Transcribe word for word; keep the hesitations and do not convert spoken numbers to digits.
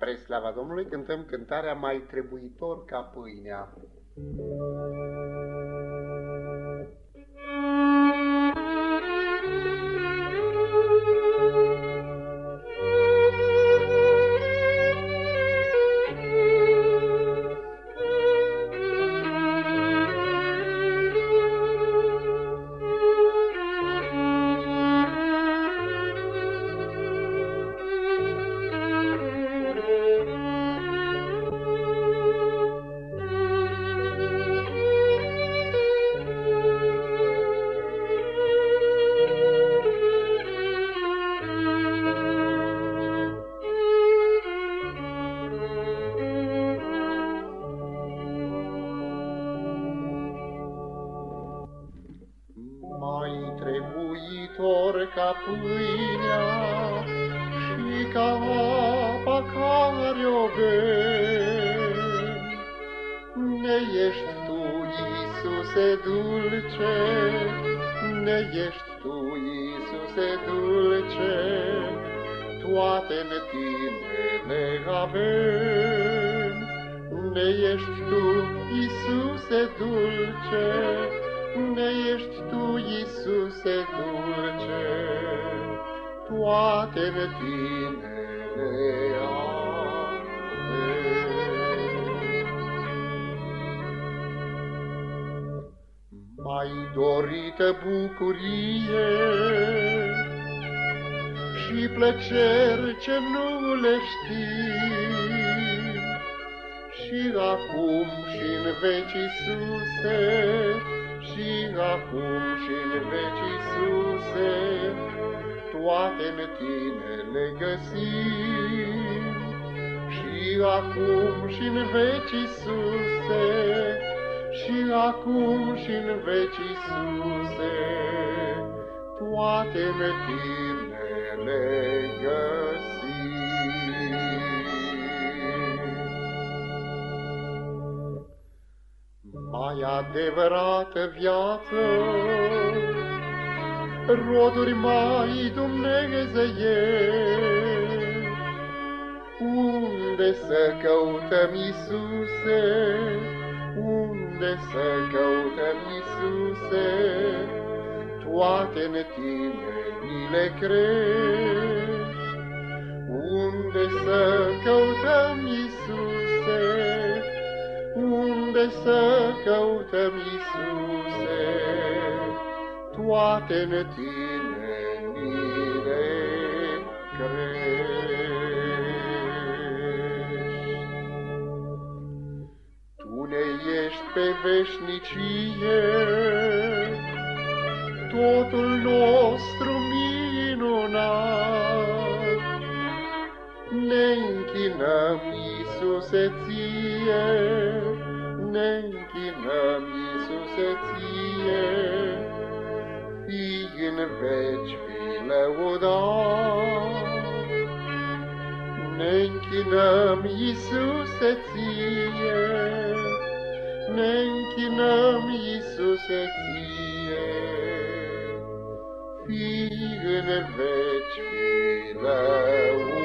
Spre slava Domnului cântăm cântarea Mai trebuitor ca pâinea. Mai trebuitor ca pâinea și ca apa care o bem, ne ești Tu, Iisuse dulce, ne ești Tu, Iisuse dulce, toate-n Tine le avem. Ne ești Tu, Iisuse dulce, ne ești Tu, Iisuse dulce, toate-n Tine le avem. Mai dorită bucurie și plăceri ce nu le știm, și acum și-n veci, Iisuse, și acum și-n veci, Iisuse, toate-n Tine le găsim. Și acum și-n veci, Iisuse, și acum și-n veci, Iisuse, toate-n Tine le găsim. Mai adevărată viață, roduri mai dumnezeiești, unde să căutăm, Iisuse, unde să căutăm, Iisuse, toate-n Tine ni le crești. Unde să căutăm, Iisuse, unde să căutăm, Iisuse, toate-n Tine ni le crești. Tu ne ești pe veșnicie, totul nostru minunat. Ne închinăm, Iisuse, Ție, ne închinăm, Iisuse, Ție, fii în veci, fii lăudat. Ne închinăm, Iisuse, Ție, ne închinăm, Iisuse, Ție, fii în veci, fii lăudat.